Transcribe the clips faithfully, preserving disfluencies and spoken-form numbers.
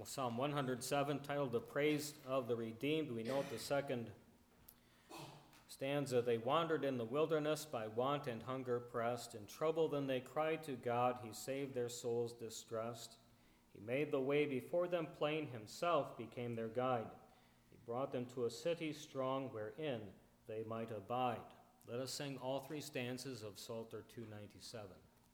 Psalm one hundred seven, titled The Praise of the Redeemed. We note the second stanza. They wandered in the wilderness, by want and hunger pressed. In trouble then they cried to God. He saved their souls distressed. He made the way before them plain. Himself became their guide. He brought them to a city strong, wherein they might abide. Let us sing all three stanzas of Psalter two ninety-seven.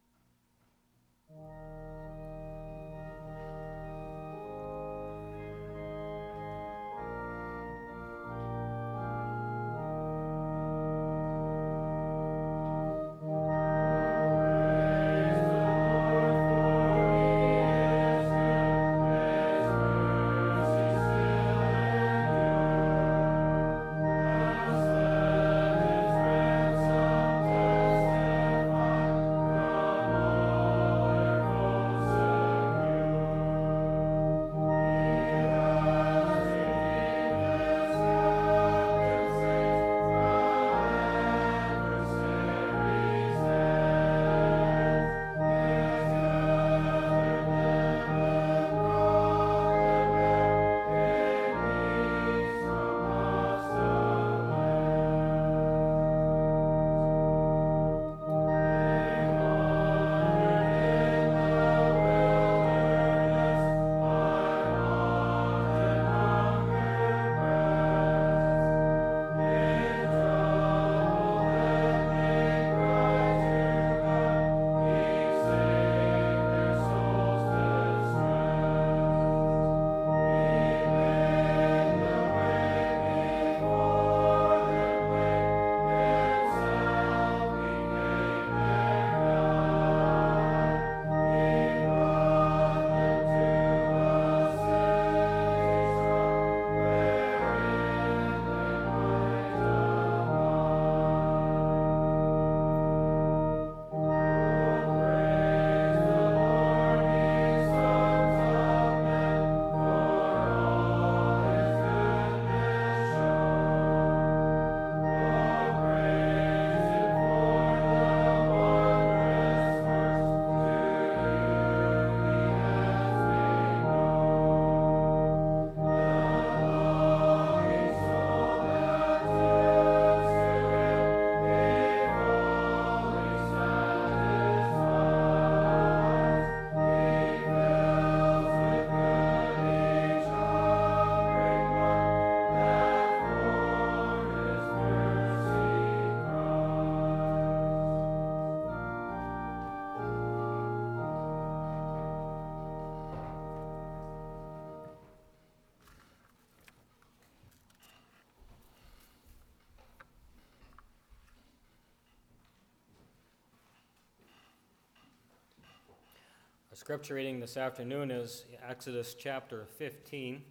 Our scripture reading this afternoon is Exodus chapter fifteen.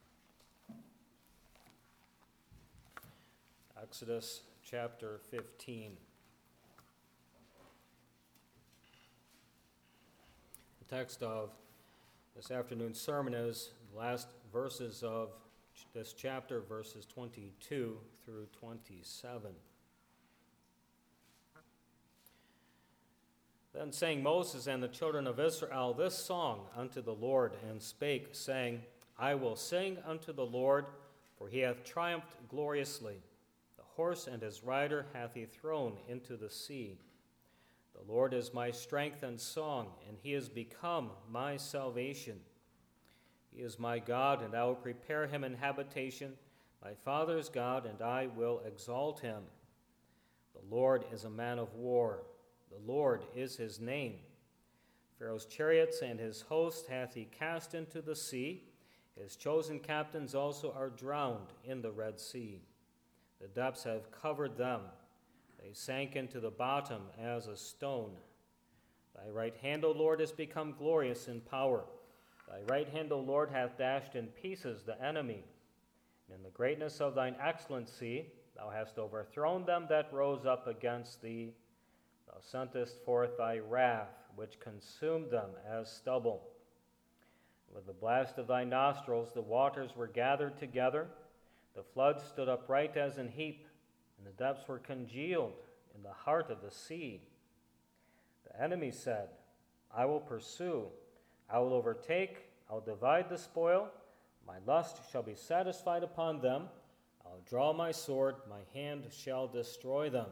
Exodus chapter fifteen. The text of this afternoon's sermon is the last verses of this chapter, verses twenty-two through twenty-seven. Then sang Moses and the children of Israel this song unto the Lord, and spake, saying, I will sing unto the Lord, for he hath triumphed gloriously. The horse and his rider hath he thrown into the sea. The Lord is my strength and song, and he is become my salvation. He is my God, and I will prepare him an habitation, my father's God, and I will exalt him. The Lord is a man of war. The Lord is his name. Pharaoh's chariots and his host hath he cast into the sea. His chosen captains also are drowned in the Red Sea. The depths have covered them. They sank into the bottom as a stone. Thy right hand, O Lord, is become glorious in power. Thy right hand, O Lord, hath dashed in pieces the enemy. And in the greatness of thine excellency thou hast overthrown them that rose up against thee. Thou sentest forth thy wrath, which consumed them as stubble. With the blast of thy nostrils the waters were gathered together. The floods stood upright as an heap, and the depths were congealed in the heart of the sea. The enemy said, I will pursue, I will overtake, I'll divide the spoil. My lust shall be satisfied upon them. I'll draw my sword. My hand shall destroy them.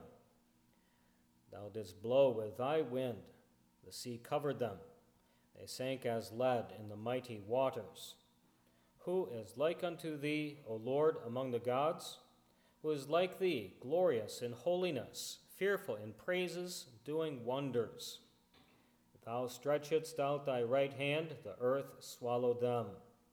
Thou didst blow with thy wind. The sea covered them. They sank as lead in the mighty waters. Who is like unto thee, O Lord, among the gods? Who is like thee, glorious in holiness, fearful in praises, doing wonders? Thou stretchedst out thy right hand, the earth swallowed them.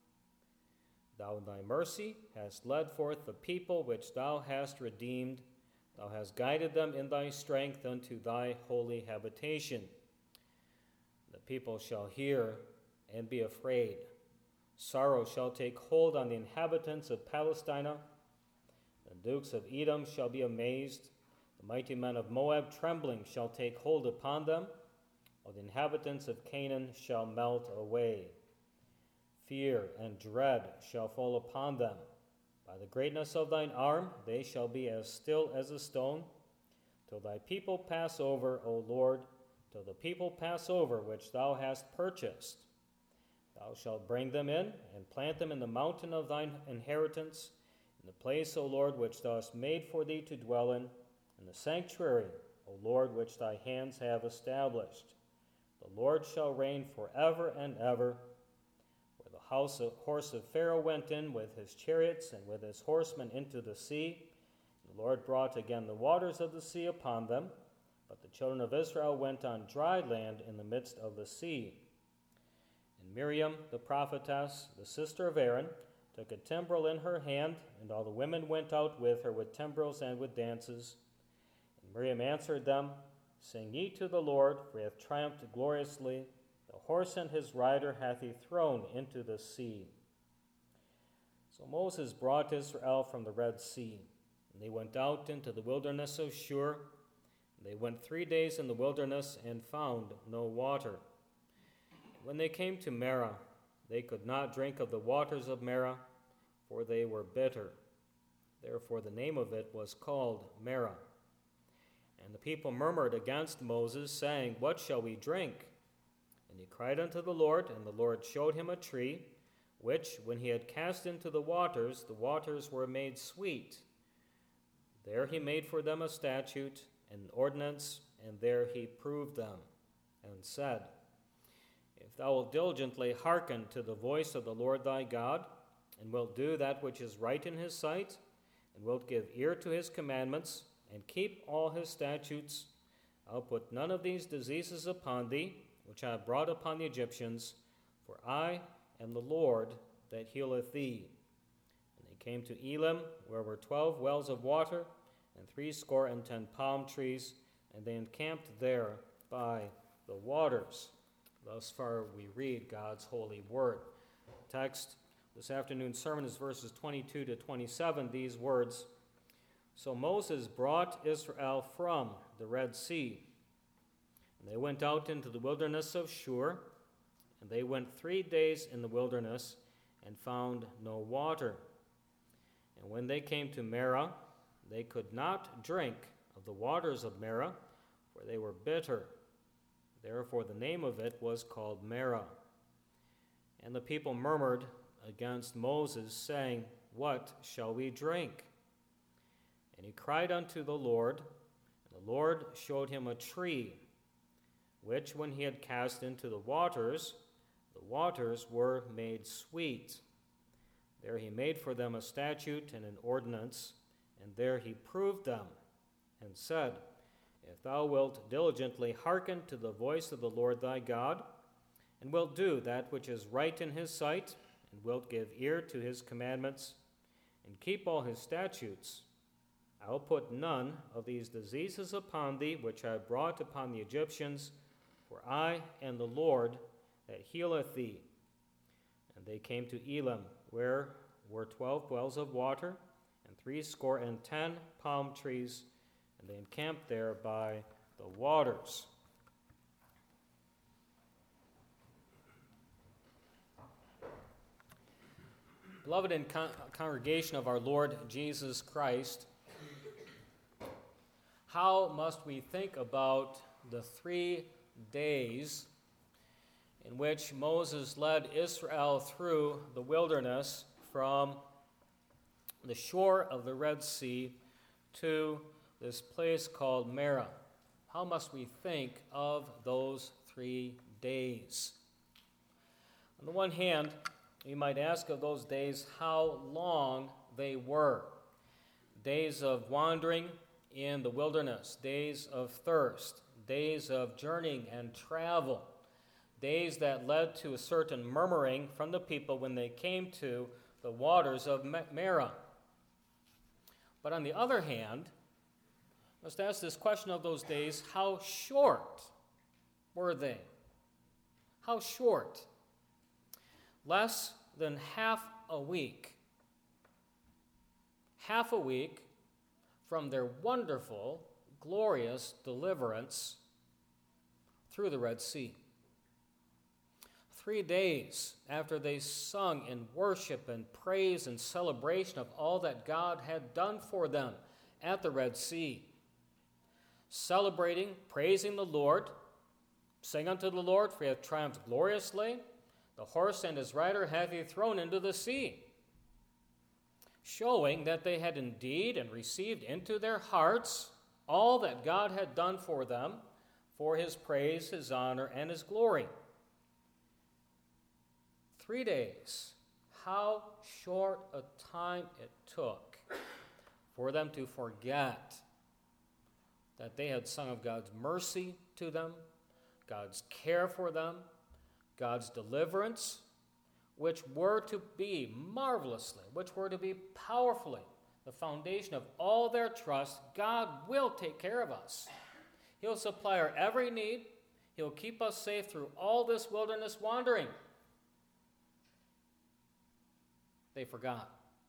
Thou in thy mercy hast led forth the people which thou hast redeemed. Thou hast guided them in thy strength unto thy holy habitation. The people shall hear and be afraid. Sorrow shall take hold on the inhabitants of Palestine. The dukes of Edom shall be amazed. The mighty men of Moab trembling shall take hold upon them. All the inhabitants of Canaan shall melt away. Fear and dread shall fall upon them. By the greatness of thine arm they shall be as still as a stone, till thy people pass over, O Lord, till the people pass over which thou hast purchased. Thou shalt bring them in and plant them in the mountain of thine inheritance, in the place, O Lord, which thou hast made for thee to dwell in, in the sanctuary, O Lord, which thy hands have established. The Lord shall reign forever and ever. Where the house of, horse of Pharaoh went in with his chariots and with his horsemen into the sea, the Lord brought again the waters of the sea upon them, but the children of Israel went on dry land in the midst of the sea. And Miriam, the prophetess, the sister of Aaron, took a timbrel in her hand, and all the women went out with her with timbrels and with dances. And Miriam answered them, Sing ye to the Lord, for he hath triumphed gloriously. The horse and his rider hath he thrown into the sea. So Moses brought Israel from the Red Sea, and they went out into the wilderness of Shur. They went three days in the wilderness and found no water. When they came to Marah, they could not drink of the waters of Marah, for they were bitter. Therefore the name of it was called Marah. And the people murmured against Moses, saying, What shall we drink? And he cried unto the Lord, and the Lord showed him a tree, which, when he had cast into the waters, the waters were made sweet. There he made for them a statute, an ordinance, and there he proved them, and said, If thou wilt diligently hearken to the voice of the Lord thy God, and wilt do that which is right in his sight, and wilt give ear to his commandments, and keep all his statutes, I'll put none of these diseases upon thee, which I have brought upon the Egyptians, for I am the Lord that healeth thee. And they came to Elim, where were twelve wells of water, and threescore and ten palm trees, and they encamped there by the waters. Thus far we read God's holy word. The text this afternoon's sermon is verses twenty-two to twenty-seven, these words, So Moses brought Israel from the Red Sea, and they went out into the wilderness of Shur, and they went three days in the wilderness and found no water. And when they came to Marah, they could not drink of the waters of Marah, for they were bitter. Therefore the name of it was called Marah. And the people murmured against Moses, saying, What shall we drink? And he cried unto the Lord, and the Lord showed him a tree, which when he had cast into the waters, the waters were made sweet. There he made for them a statute and an ordinance, and there he proved them, and said, If thou wilt diligently hearken to the voice of the Lord thy God, and wilt do that which is right in his sight, and wilt give ear to his commandments, and keep all his statutes, I will put none of these diseases upon thee, which I brought upon the Egyptians, for I am the Lord that healeth thee. And they came to Elim, where were twelve wells of water, and threescore and ten palm trees, and they encamped there by the waters. Beloved and con- congregation of our Lord Jesus Christ, how must we think about the three days in in which Moses led Israel through the wilderness from the shore of the Red Sea to this place called Marah. How must we think of those three days? On the one hand, we might ask of those days how long they were. Days of wandering in the wilderness, days of thirst, days of journeying and travel, days that led to a certain murmuring from the people when they came to the waters of Marah. But on the other hand, let's ask this question of those days, how short were they? How short? Less than half a week. Half a week from their wonderful, glorious deliverance through the Red Sea. Three days after they sung in worship and praise and celebration of all that God had done for them at the Red Sea, celebrating, praising the Lord, sing unto the Lord, for he hath triumphed gloriously. The horse and his rider hath he thrown into the sea, showing that they had indeed and received into their hearts all that God had done for them, for his praise, his honor, and his glory. Three days. How short a time it took for them to forget that they had sung of God's mercy to them, God's care for them, God's deliverance, which were to be marvelously, which were to be powerfully the foundation of all their trust. God will take care of us. He'll supply our every need. He'll keep us safe through all this wilderness wandering. They forgot.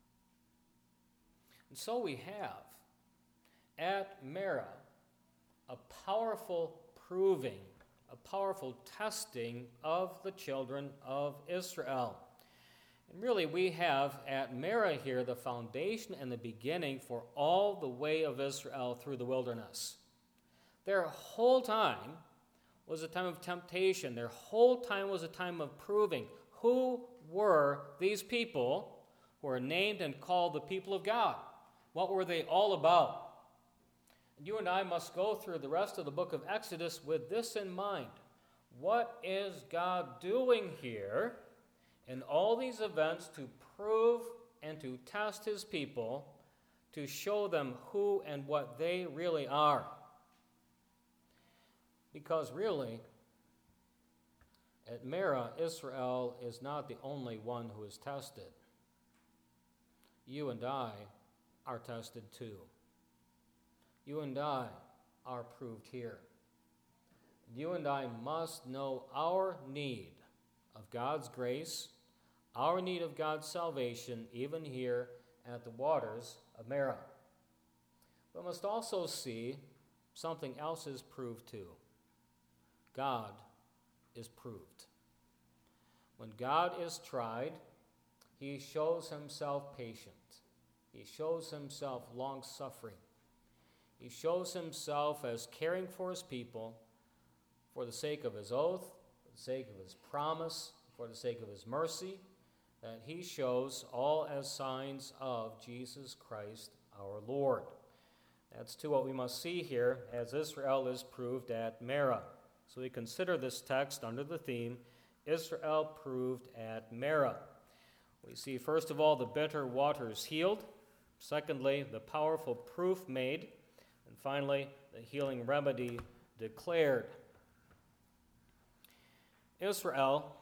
And so we have at Marah a powerful proving, a powerful testing of the children of Israel. And really we have at Marah here the foundation and the beginning for all the way of Israel through the wilderness. Their whole time was a time of temptation. Their whole time was a time of proving who were these people who are named and called the people of God. What were they all about? And you and I must go through the rest of the book of Exodus with this in mind. What is God doing here in all these events to prove and to test his people, to show them who and what they really are? Because really, at Marah, Israel is not the only one who is tested. You and I are tested too. You and I are proved here. You and I must know our need of God's grace, our need of God's salvation, even here at the waters of Marah. But must also see something else is proved too. God is proved. When God is tried, he shows himself patient. He shows himself long-suffering. He shows himself as caring for his people for the sake of his oath, for the sake of his promise, for the sake of his mercy, that he shows all as signs of Jesus Christ our Lord. That's too what we must see here as Israel is proved at Marah. So we consider this text under the theme, Israel proved at Marah. We see, first of all, the bitter waters healed. Secondly, the powerful proof made. And finally, the healing remedy declared. Israel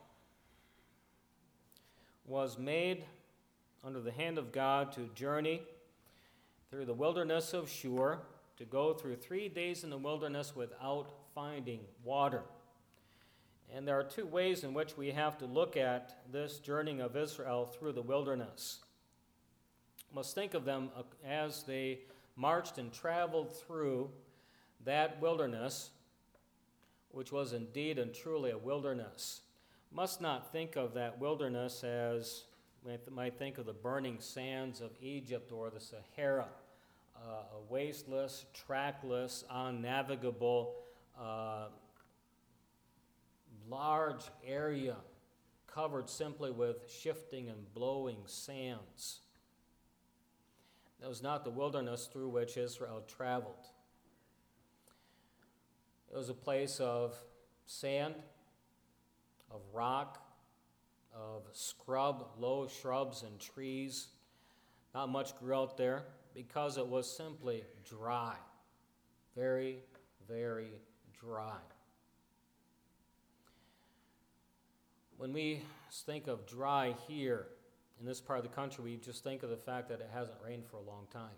was made under the hand of God to journey through the wilderness of Shur, to go through three days in the wilderness without finding water. And there are two ways in which we have to look at this journeying of Israel through the wilderness. We must think of them as they marched and traveled through that wilderness, which was indeed and truly a wilderness. Must not think of that wilderness as we might think of the burning sands of Egypt or the Sahara, uh, a wasteless, trackless, unnavigable, uh, large area covered simply with shifting and blowing sands. That was not the wilderness through which Israel traveled. It was a place of sand, of rock, of scrub, low shrubs and trees. Not much grew out there because it was simply dry. Very, very dry. When we think of dry here in this part of the country, we just think of the fact that it hasn't rained for a long time.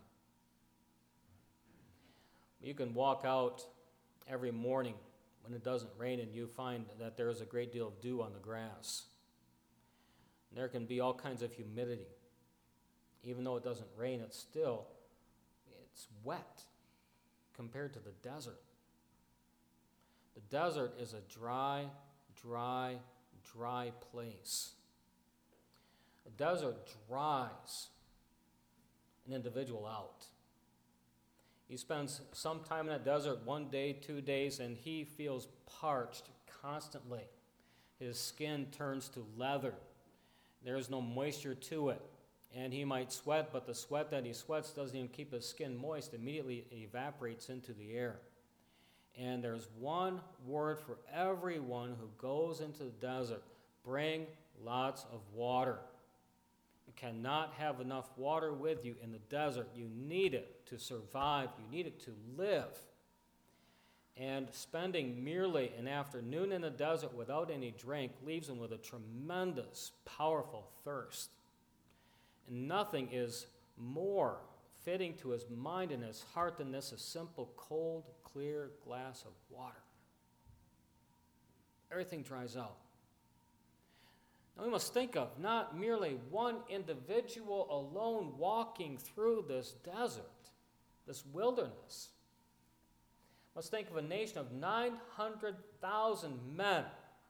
You can walk out every morning when it doesn't rain and you find that there is a great deal of dew on the grass. And there can be all kinds of humidity. Even though it doesn't rain, it's still, it's wet compared to the desert. The desert is a dry, dry, dry place. A desert dries an individual out. He spends some time in a desert, one day, two days, and he feels parched constantly. His skin turns to leather. There is no moisture to it. And he might sweat, but the sweat that he sweats doesn't even keep his skin moist. Immediately it evaporates into the air. And there's one word for everyone who goes into the desert: bring lots of water. You cannot have enough water with you in the desert. You need it to survive. You need it to live. And spending merely an afternoon in the desert without any drink leaves him with a tremendous, powerful thirst. And nothing is more fitting to his mind and his heart than this: a simple, cold, clear glass of water. Everything dries out. Now we must think of not merely one individual alone walking through this desert, this wilderness. We must think of a nation of nine hundred thousand men,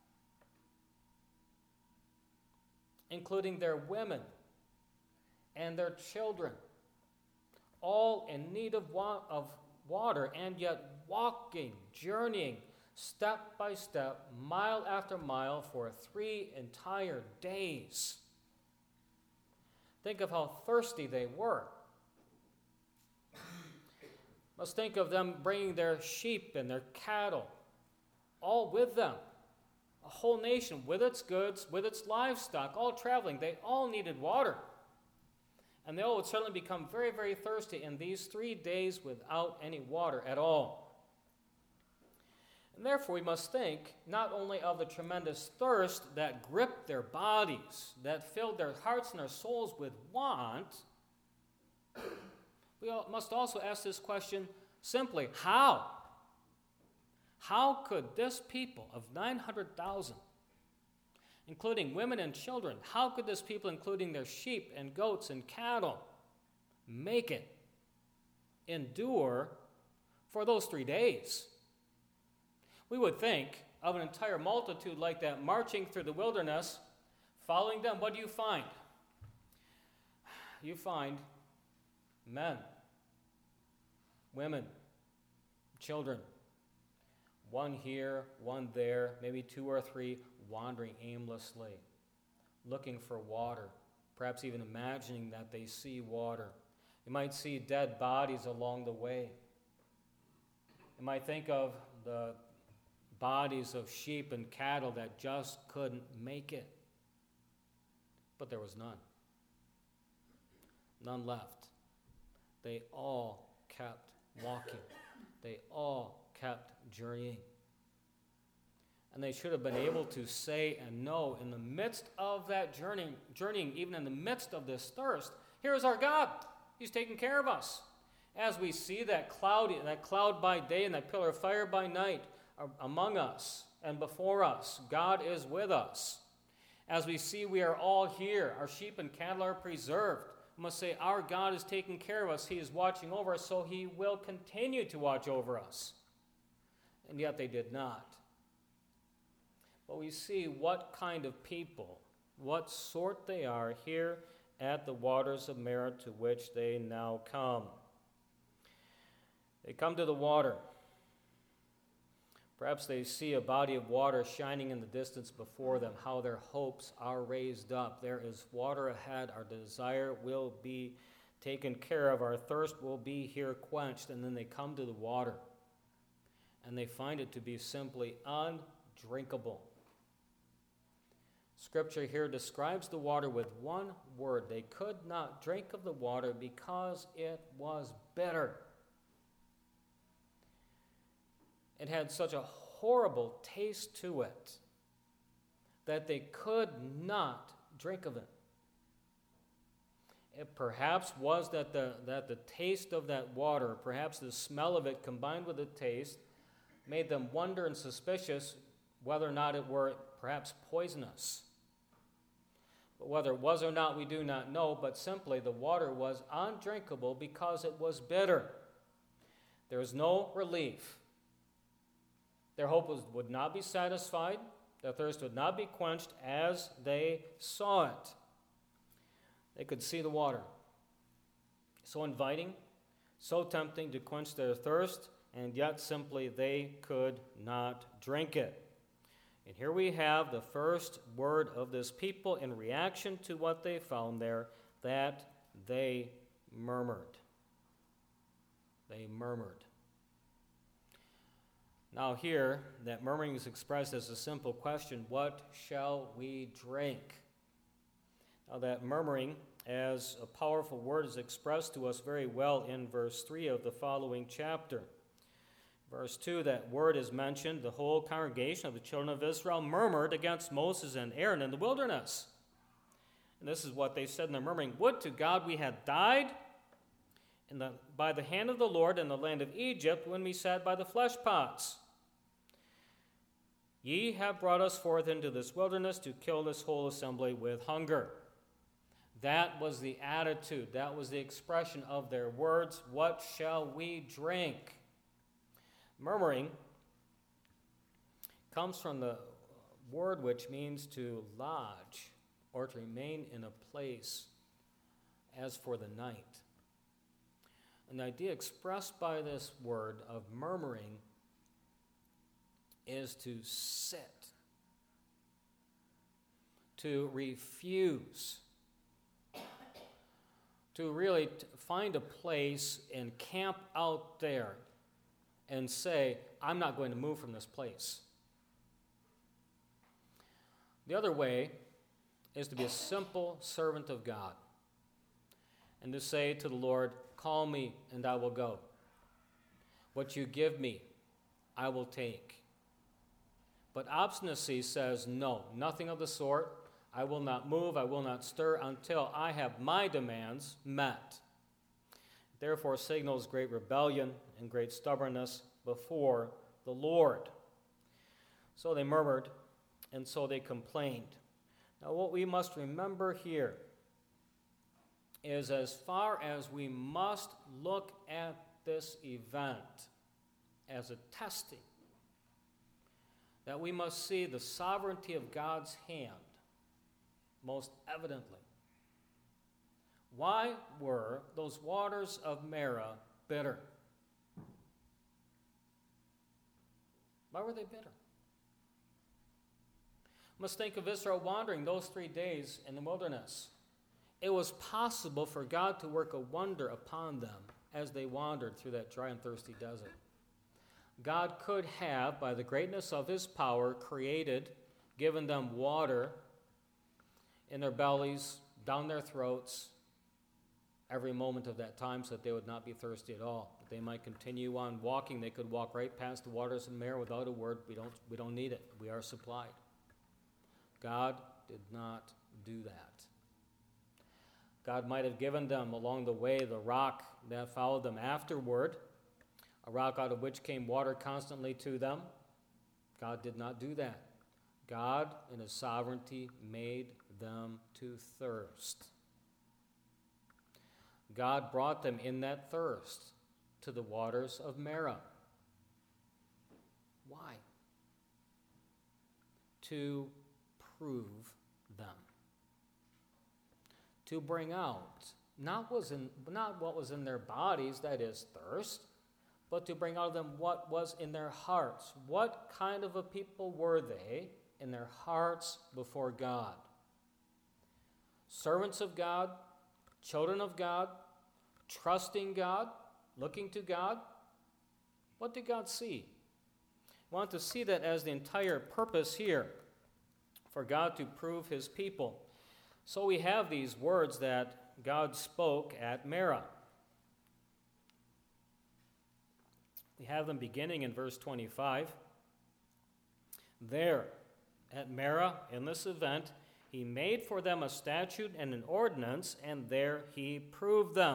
including their women and their children, all in need of, wa- of water, and yet walking, journeying, step by step, mile after mile for three entire days. Think of how thirsty they were. Let's think of them bringing their sheep and their cattle, all with them. A whole nation with its goods, with its livestock, all traveling. They all needed water. And they all would certainly become very, very thirsty in these three days without any water at all. And therefore, we must think not only of the tremendous thirst that gripped their bodies, that filled their hearts and their souls with want, we must also ask this question simply: how? How could this people of nine hundred thousand, including women and children, how could this people, including their sheep and goats and cattle, make it, endure for those three days? We would think of an entire multitude like that marching through the wilderness, following them. What do you find? You find men, women, children, one here, one there, maybe two or three, wandering aimlessly, looking for water, perhaps even imagining that they see water. You might see dead bodies along the way. You might think of the bodies of sheep and cattle that just couldn't make it. But there was none. None left. They all kept walking. They all kept journeying. And they should have been able to say and know in the midst of that journey, journeying, even in the midst of this thirst, here is our God. He's taking care of us. As we see that cloud, that cloud by day and that pillar of fire by night among us and before us, God is with us. As we see we are all here, our sheep and cattle are preserved. We must say our God is taking care of us. He is watching over us, so he will continue to watch over us. And yet they did not. But we see what kind of people, what sort they are here at the waters of Marah to which they now come. They come to the water. Perhaps they see a body of water shining in the distance before them, how their hopes are raised up. There is water ahead. Our desire will be taken care of. Our thirst will be here quenched. And then they come to the water, and they find it to be simply undrinkable. Scripture here describes the water with one word. They could not drink of the water because it was bitter. It had such a horrible taste to it that they could not drink of it. It perhaps was that the, that the taste of that water, perhaps the smell of it combined with the taste, made them wonder and suspicious whether or not it were perhaps poisonous. But whether it was or not, we do not know, but simply the water was undrinkable because it was bitter. There was no relief. Their hope was, would not be satisfied. Their thirst would not be quenched as they saw it. They could see the water. So inviting, so tempting to quench their thirst, and yet simply they could not drink it. And here we have the first word of this people in reaction to what they found there, that they murmured. They murmured. Now here, that murmuring is expressed as a simple question, what shall we drink? Now that murmuring as a powerful word is expressed to us very well in verse three of the following chapter. Verse two, that word is mentioned, the whole congregation of the children of Israel murmured against Moses and Aaron in the wilderness. And this is what they said in their murmuring, would to God we had died in the, by the hand of the Lord in the land of Egypt when we sat by the flesh pots. Ye have brought us forth into this wilderness to kill this whole assembly with hunger. That was the attitude, that was the expression of their words. What shall we drink? Murmuring comes from the word which means to lodge or to remain in a place as for the night. An idea expressed by this word of murmuring is to sit, to refuse, to really t- find a place and camp out there and say, I'm not going to move from this place. The other way is to be a simple servant of God and to say to the Lord, call me and I will go. What you give me, I will take. But obstinacy says, no, nothing of the sort. I will not move, I will not stir until I have my demands met. Therefore signals great rebellion and great stubbornness before the Lord. So they murmured, and so they complained. Now what we must remember here is as far as we must look at this event as a testing, that we must see the sovereignty of God's hand most evidently. Why were those waters of Marah bitter? Why were they bitter? We must think of Israel wandering those three days in the wilderness. It was possible for God to work a wonder upon them as they wandered through that dry and thirsty desert. God could have, by the greatness of his power, created, given them water in their bellies, down their throats, every moment of that time so that they would not be thirsty at all. That they might continue on walking. They could walk right past the waters of Marah without a word. We don't, we don't need it. We are supplied. God did not do that. God might have given them along the way the rock that followed them afterward, a rock out of which came water constantly to them. God did not do that. God, in his sovereignty, made them to thirst. God brought them in that thirst to the waters of Marah. Why? To prove them. To bring out not, was in, not what was in their bodies, that is thirst, but to bring out of them what was in their hearts. What kind of a people were they in their hearts before God? Servants of God, children of God, trusting God, looking to God. What did God see? We want to see that as the entire purpose here for God to prove his people. So we have these words that God spoke at Merah. We have them beginning in verse twenty-five. There, at Merah, in this event, he made for them a statute and an ordinance, and there he proved them.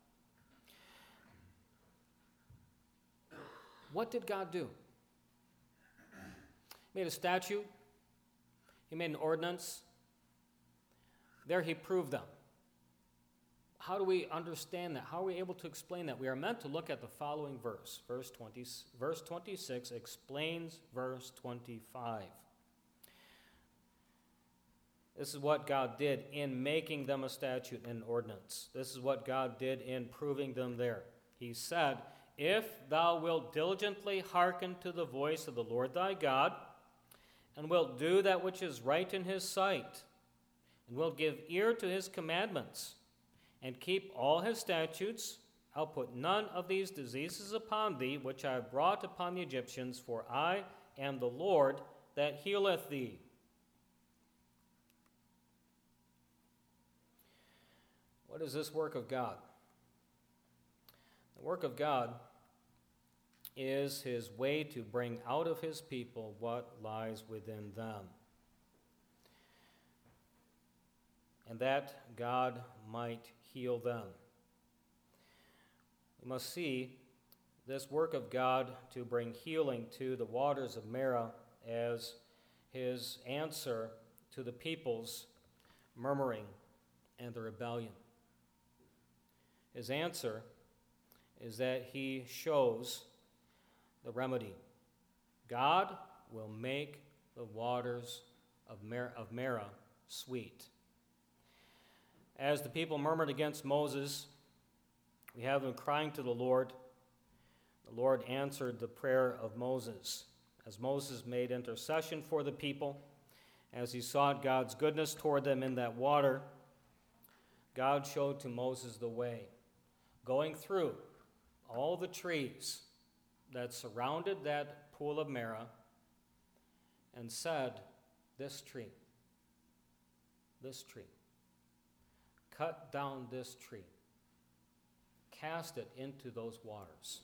What did God do? He made a statute. He made an ordinance. There he proved them. How do we understand that? How are we able to explain that? We are meant to look at the following verse. Verse twenty, verse twenty-six explains verse twenty-five. This is what God did in making them a statute and an ordinance. This is what God did in proving them there. He said, "If thou wilt diligently hearken to the voice of the Lord thy God, and wilt do that which is right in his sight, and wilt give ear to his commandments, and keep all his statutes, I'll put none of these diseases upon thee, which I have brought upon the Egyptians, for I am the Lord that healeth thee." What is this work of God? The work of God is his way to bring out of his people what lies within them, and that God might heal them. We must see this work of God to bring healing to the waters of Merah as his answer to the people's murmuring and the rebellion. His answer is that he shows the remedy. God will make the waters of Mer- of Merah sweet. As the people murmured against Moses, we have them crying to the Lord. The Lord answered the prayer of Moses. As Moses made intercession for the people, as he sought God's goodness toward them in that water, God showed to Moses the way, going through all the trees that surrounded that pool of Merah, and said, "This tree, this tree, cut down this tree, cast it into those waters."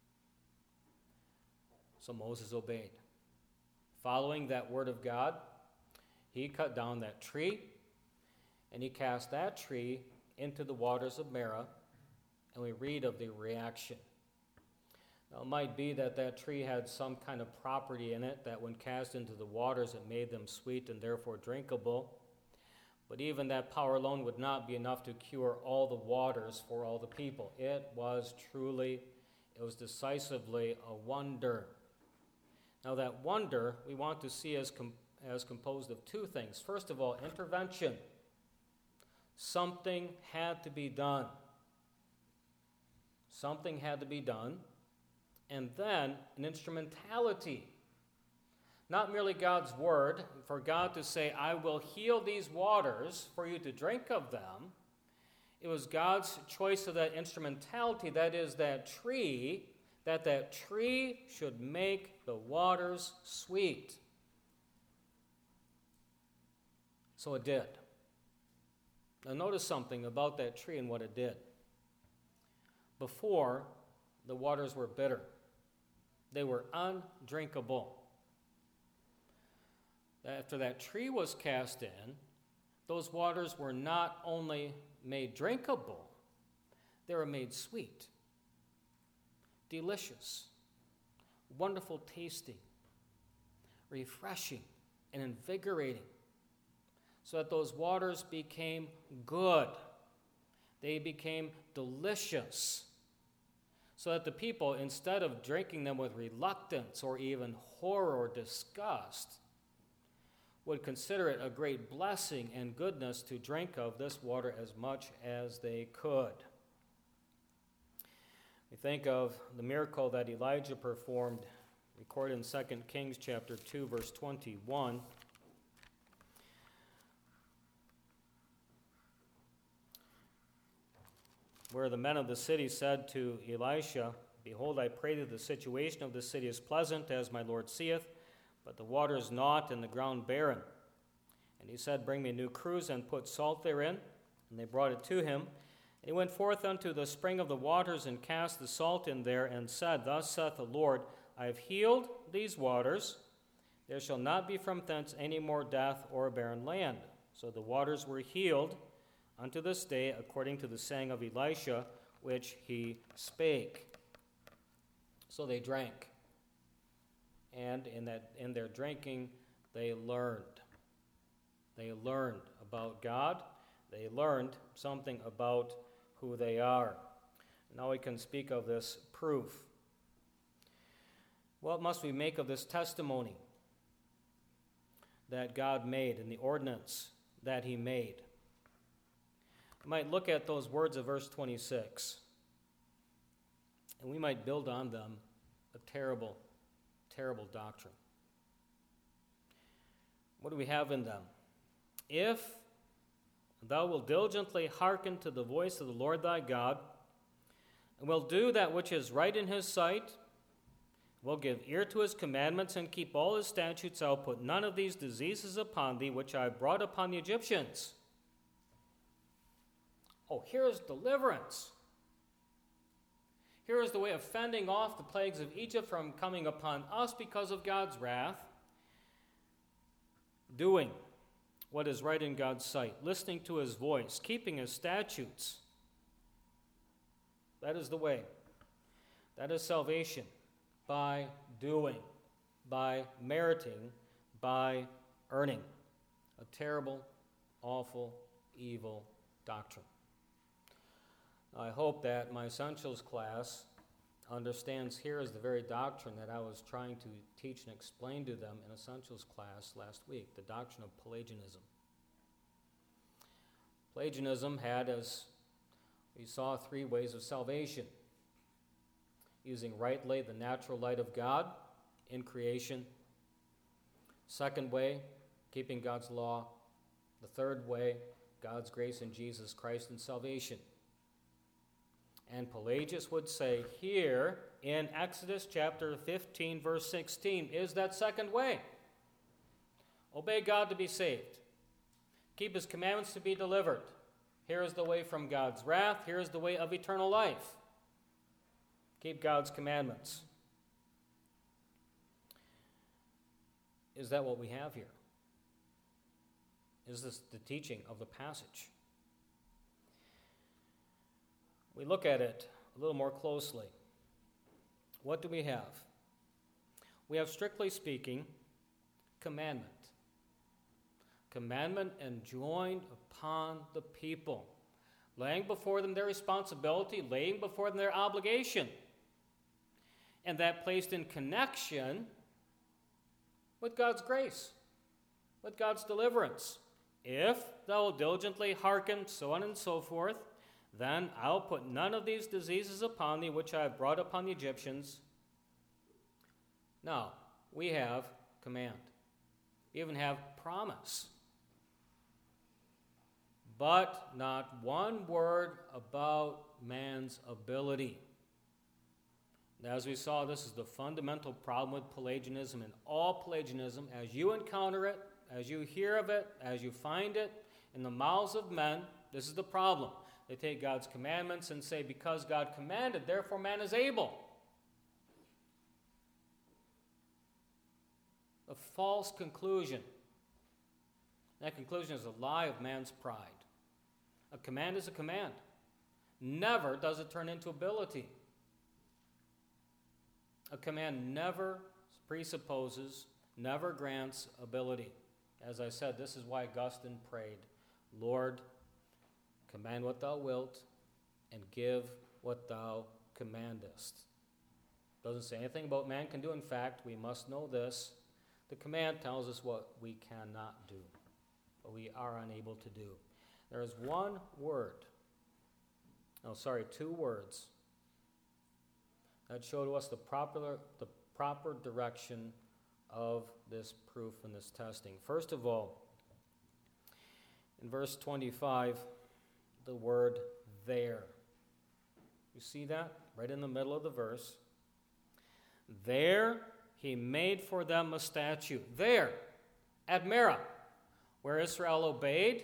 So Moses obeyed. Following that word of God, he cut down that tree, and he cast that tree into the waters of Merah, and we read of the reaction. Now, it might be that that tree had some kind of property in it that when cast into the waters, it made them sweet and therefore drinkable. But even that power alone would not be enough to cure all the waters for all the people. It was truly, it was decisively a wonder. Now, that wonder we want to see as, com- as composed of two things. First of all, intervention. Something had to be done. Something had to be done. And then an instrumentality. Not merely God's word, for God to say, "I will heal these waters for you to drink of them." It was God's choice of that instrumentality, that is, that tree, that that tree should make the waters sweet. So it did. Now notice something about that tree and what it did. Before, the waters were bitter. They were undrinkable. After that tree was cast in, those waters were not only made drinkable, they were made sweet, delicious, wonderful tasting, refreshing, and invigorating, so that those waters became good. They became delicious, so that the people, instead of drinking them with reluctance or even horror or disgust, would consider it a great blessing and goodness to drink of this water as much as they could. We think of the miracle that Elijah performed, recorded in Second Kings chapter two, verse twenty-one. Where the men of the city said to Elisha, "Behold, I pray that the situation of the city is pleasant, as my Lord seeth, but the water is not, and the ground barren." And he said, "Bring me a new cruse, and put salt therein." And they brought it to him. And he went forth unto the spring of the waters, and cast the salt in there, and said, "Thus saith the Lord, I have healed these waters. There shall not be from thence any more death or a barren land." So the waters were healed unto this day, according to the saying of Elisha, which he spake. So they drank. And in that in their drinking, they learned. They learned about God. They learned something about who they are. Now we can speak of this proof. What must we make of this testimony that God made and the ordinance that he made? We might look at those words of verse twenty-six, and we might build on them a terrible, terrible doctrine. What do we have in them? If thou wilt diligently hearken to the voice of the Lord thy God, and will do that which is right in his sight, will give ear to his commandments, and keep all his statutes, I will put none of these diseases upon thee, which I brought upon the Egyptians. Oh, here's deliverance. Here is the way of fending off the plagues of Egypt from coming upon us because of God's wrath. Doing what is right in God's sight, listening to his voice, keeping his statutes. That is the way. That is salvation. By doing, by meriting, by earning. A terrible, awful, evil doctrine. I hope that my essentials class understands here is the very doctrine that I was trying to teach and explain to them in essentials class last week, the doctrine of Pelagianism. Pelagianism had, as we saw, three ways of salvation. Using rightly the natural light of God in creation. Second way, keeping God's law. The third way, God's grace in Jesus Christ and salvation. And Pelagius would say here in Exodus chapter fifteen, verse sixteen, is that second way. Obey God to be saved. Keep his commandments to be delivered. Here is the way from God's wrath. Here is the way of eternal life. Keep God's commandments. Is that what we have here? Is this the teaching of the passage? We look at it a little more closely. What do we have? We have, strictly speaking, commandment. Commandment enjoined upon the people, laying before them their responsibility, laying before them their obligation, and that placed in connection with God's grace, with God's deliverance. If thou wilt diligently hearken, so on and so forth, then I'll put none of these diseases upon thee, which I have brought upon the Egyptians. Now, we have command. We even have promise. But not one word about man's ability. As we saw, this is the fundamental problem with Pelagianism, and all Pelagianism, as you encounter it, as you hear of it, as you find it in the mouths of men, this is the problem. They take God's commandments and say, because God commanded, therefore man is able. A false conclusion. That conclusion is a lie of man's pride. A command is a command. Never does it turn into ability. A command never presupposes, never grants ability. As I said, this is why Augustine prayed, Lord, command what thou wilt, and give what thou commandest. Doesn't say anything about man can do. In fact, we must know this. The command tells us what we cannot do, what we are unable to do. There is one word, no, sorry, two words that show to us the proper, the proper direction of this proof and this testing. First of all, in verse twenty-five, the word there. You see that? Right in the middle of the verse. There he made for them a statue. There, at Merah, where Israel obeyed,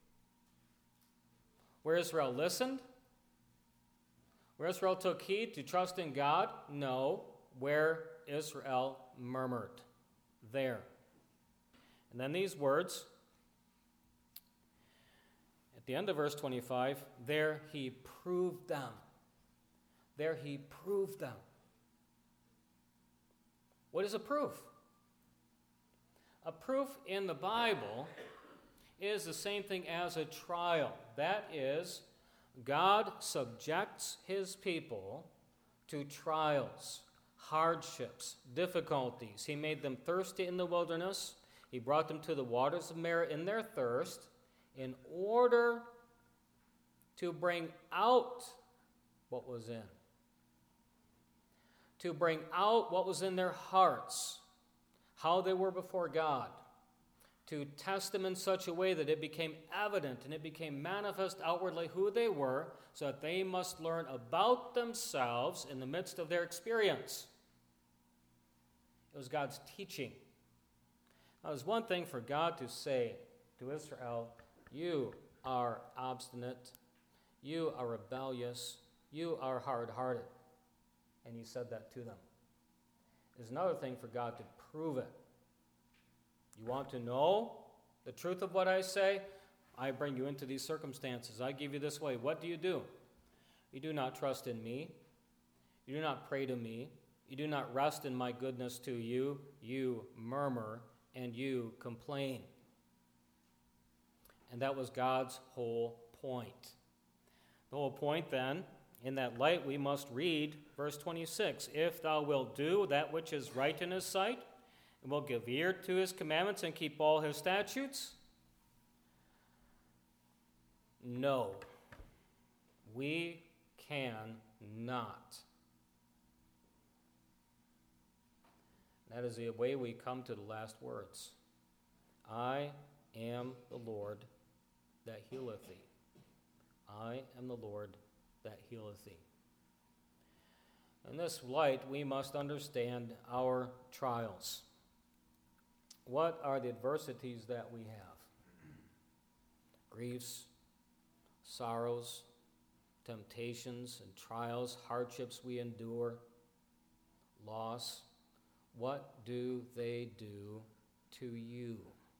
where Israel listened, where Israel took heed to trust in God. No, where Israel murmured. There. And then these words, at the end of verse twenty-five, there he proved them. There he proved them. What is a proof? A proof in the Bible is the same thing as a trial. That is, God subjects his people to trials, hardships, difficulties. He made them thirsty in the wilderness. He brought them to the waters of Merah in their thirst in order to bring out what was in. To bring out what was in their hearts, how they were before God, to test them in such a way that it became evident and it became manifest outwardly who they were, so that they must learn about themselves in the midst of their experience. It was God's teaching. Now, there's one thing for God to say to Israel, you are obstinate, you are rebellious, you are hard-hearted. And he said that to them. There's another thing for God to prove it. You want to know the truth of what I say? I bring you into these circumstances. I give you this way. What do you do? You do not trust in me. You do not pray to me. You do not rest in my goodness to you. You murmur and you complain. And that was God's whole point. The whole point then, in that light, we must read verse twenty-six. If thou wilt do that which is right in his sight, and will give ear to his commandments and keep all his statutes? No, we cannot. That is the way we come to the last words. I am the Lord that healeth thee. I am the Lord that healeth thee. In this light, we must understand our trials. What are the adversities that we have? Griefs, sorrows, temptations and trials, hardships we endure, loss. What do they do to you?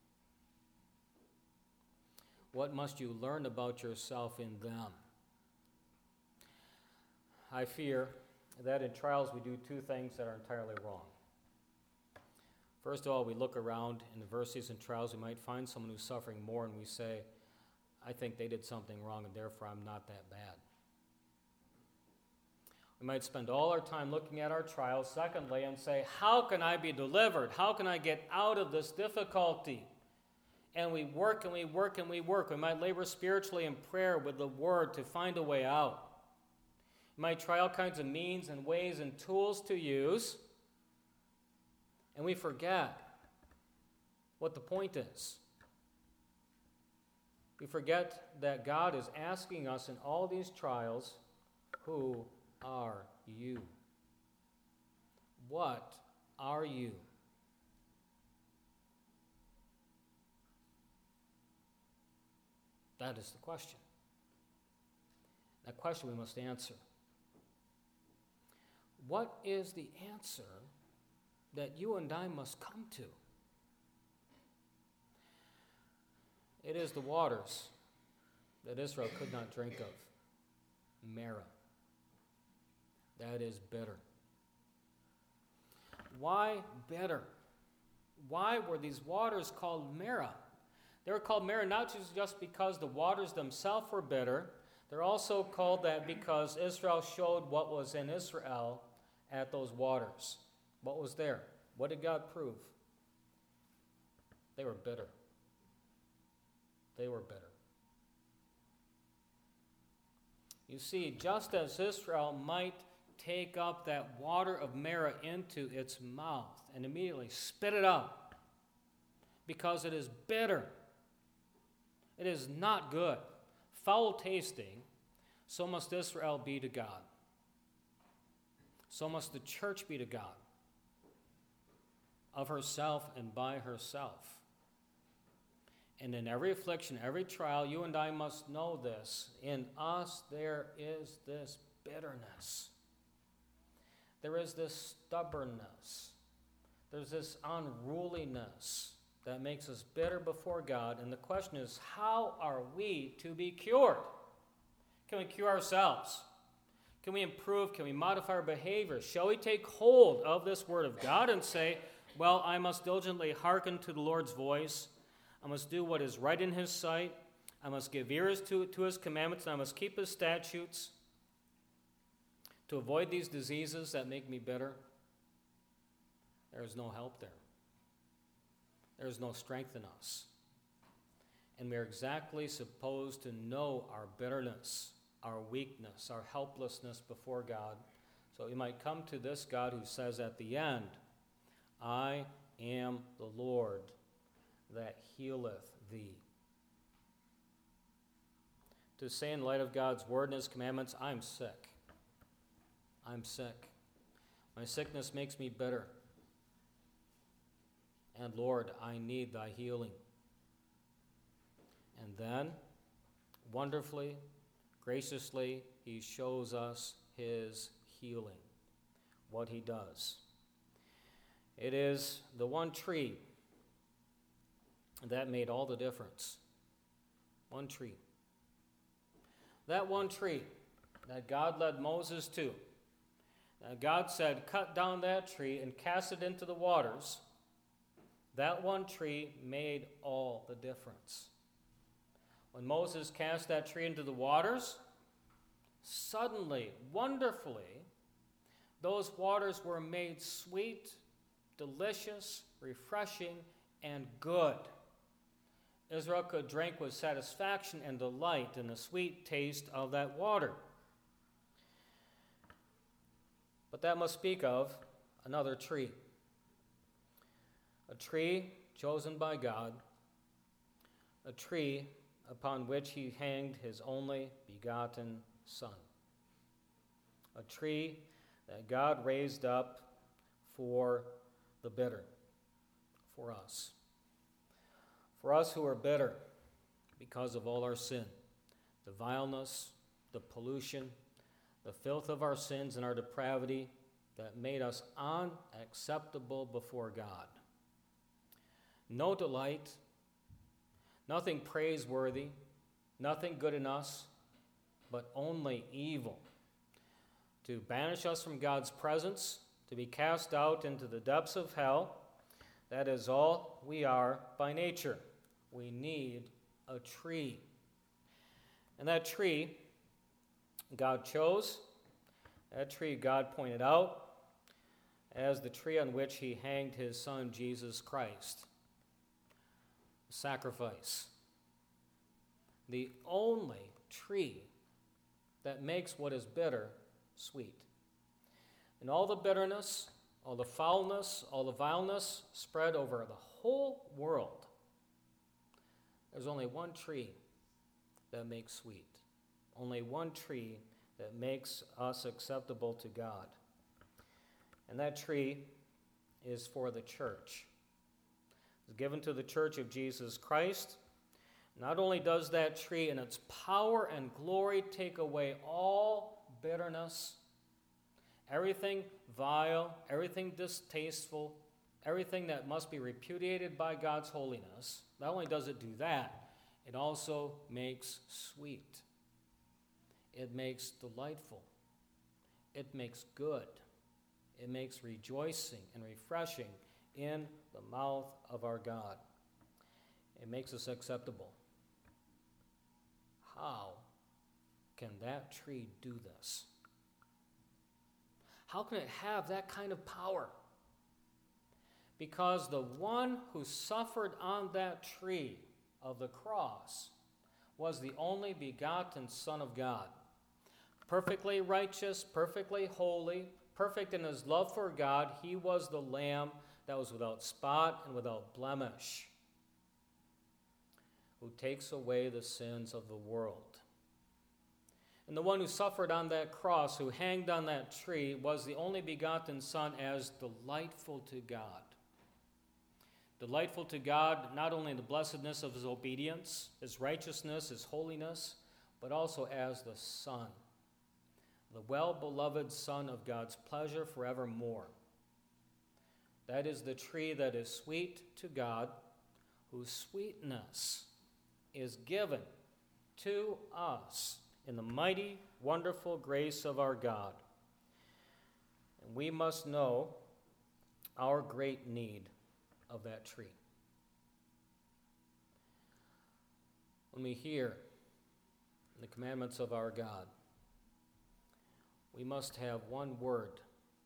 What must you learn about yourself in them? I fear that in trials we do two things that are entirely wrong. First of all, we look around in adversities and trials, we might find someone who's suffering more, and we say, I think they did something wrong, and therefore I'm not that bad. We might spend all our time looking at our trials, secondly, and say, how can I be delivered? How can I get out of this difficulty? And we work and we work and we work. We might labor spiritually in prayer with the Word to find a way out. We might try all kinds of means and ways and tools to use, and we forget what the point is. We forget that God is asking us in all these trials, who are you? What are you? That is the question. That question we must answer. What is the answer that you and I must come to? It is the waters that Israel could not drink of. Merah. That is bitter. Why bitter? Why were these waters called Merah? They were called Merah not just because the waters themselves were bitter. They're also called that because Israel showed what was in Israel at those waters. What was there? What did God prove? They were bitter. They were bitter. You see, just as Israel might take up that water of Marah into its mouth and immediately spit it out because it is bitter. It is not good. Foul tasting, so must Israel be to God. So must the church be to God, of herself and by herself. And in every affliction, every trial, you and I must know this. In us there is this bitterness. There is this stubbornness. There's this unruliness that makes us bitter before God. And the question is, how are we to be cured? Can we cure ourselves? Can we improve? Can we modify our behavior? Shall we take hold of this word of God and say, well, I must diligently hearken to the Lord's voice. I must do what is right in his sight. I must give ears to, to his commandments, and I must keep his statutes to avoid these diseases that make me bitter. There is no help there. There is no strength in us. And we are exactly supposed to know our bitterness, our weakness, our helplessness before God, so we might come to this God who says at the end, I am the Lord that healeth thee. To say in light of God's word and his commandments, I'm sick. I'm sick. My sickness makes me bitter. And Lord, I need thy healing. And then, wonderfully, graciously, he shows us his healing, what he does. It is the one tree that made all the difference. One tree. That one tree that God led Moses to. Now God said, cut down that tree and cast it into the waters. That one tree made all the difference. When Moses cast that tree into the waters, suddenly, wonderfully, those waters were made sweet, delicious, refreshing, and good. Israel could drink with satisfaction and delight in the sweet taste of that water. But that must speak of another tree. A tree chosen by God, a tree upon which he hanged his only begotten Son. A tree that God raised up for the bitter, for us. For us who are bitter because of all our sin, the vileness, the pollution, the filth of our sins and our depravity that made us unacceptable before God. No delight, nothing praiseworthy, nothing good in us, but only evil. To banish us from God's presence, to be cast out into the depths of hell, that is all we are by nature. We need a tree. And that tree God chose, that tree God pointed out as the tree on which he hanged his Son, Jesus Christ. Sacrifice. The only tree that makes what is bitter sweet. And all the bitterness, all the foulness, all the vileness spread over the whole world. There's only one tree that makes sweet. Only one tree that makes us acceptable to God. And that tree is for the church. It's given to the church of Jesus Christ. Not only does that tree in its power and glory take away all bitterness, everything vile, everything distasteful, everything that must be repudiated by God's holiness, not only does it do that, it also makes sweet. It makes delightful. It makes good. It makes rejoicing and refreshing in the mouth of our God. It makes us acceptable. How can that tree do this? How can it have that kind of power? Because the one who suffered on that tree of the cross was the only begotten Son of God. Perfectly righteous, perfectly holy, perfect in his love for God, he was the Lamb that was without spot and without blemish, who takes away the sins of the world. And the one who suffered on that cross, who hanged on that tree, was the only begotten Son, as delightful to God. Delightful to God, not only in the blessedness of his obedience, his righteousness, his holiness, but also as the Son, the well-beloved Son of God's pleasure forevermore. That is the tree that is sweet to God, whose sweetness is given to us in the mighty, wonderful grace of our God. And we must know our great need of that tree. When we hear the commandments of our God, we must have one word: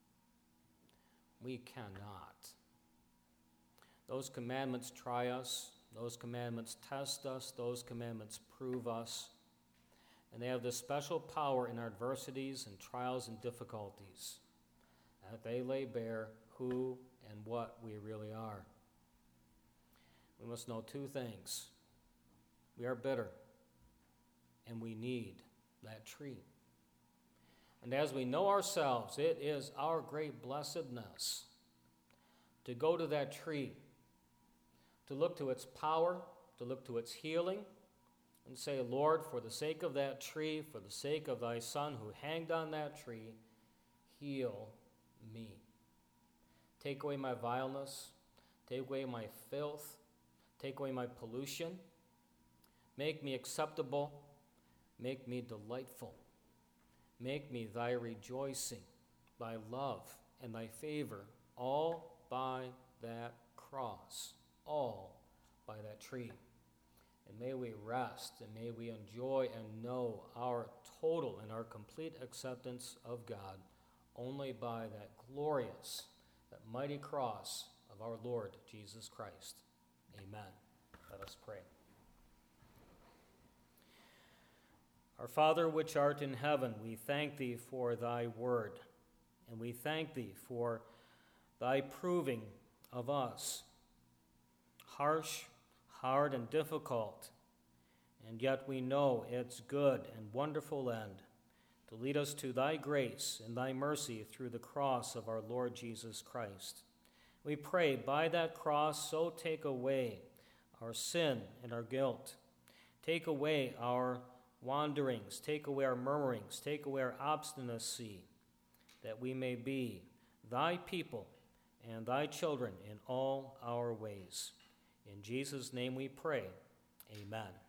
we cannot. Those commandments try us, those commandments test us, those commandments prove us, and they have this special power in our adversities and trials and difficulties, that they lay bare who and what we really are. We must know two things. We are bitter, and we need that tree. And as we know ourselves, it is our great blessedness to go to that tree, to look to its power, to look to its healing, and say, Lord, for the sake of that tree, for the sake of thy Son who hanged on that tree, heal me. Take away my vileness, take away my filth, take away my pollution, make me acceptable, make me delightful. Make me thy rejoicing, thy love, and thy favor, all by that cross, all by that tree. And may we rest, and may we enjoy and know our total and our complete acceptance of God only by that glorious, that mighty cross of our Lord Jesus Christ. Amen. Let us pray. Our Father, which art in heaven, we thank thee for thy word, and we thank thee for thy proving of us, harsh, hard, and difficult, and yet we know its good and wonderful end, to lead us to thy grace and thy mercy through the cross of our Lord Jesus Christ. We pray, by that cross, so take away our sin and our guilt. Take away our wanderings, take away our murmurings, take away our obstinacy, that we may be thy people and thy children in all our ways. In Jesus' name we pray. Amen.